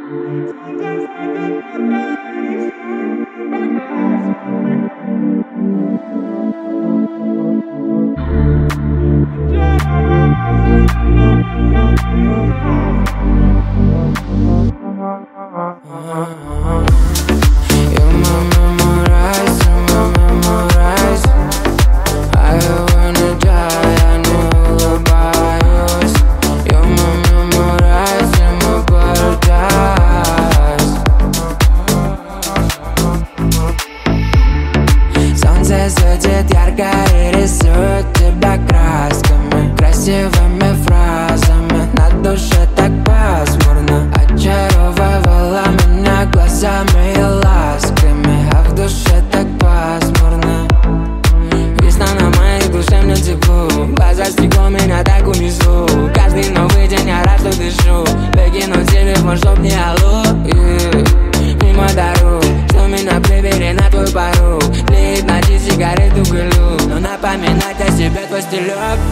Светит ярко и рисует тебя красками, красивыми фразами. На душе так пасмурно, очаровывала меня глазами и ласками, а в душе так пасмурно. Весна на моей душе, мне тепло, глаза стекло меня так унесу. Каждый новый день я рад, что дышу. Выкину телефон, чтоб не алло, мимо дорог, что меня прибери на твой порог. Тлеет ночи, сигарету курю, но напоминать о себе твой стилек.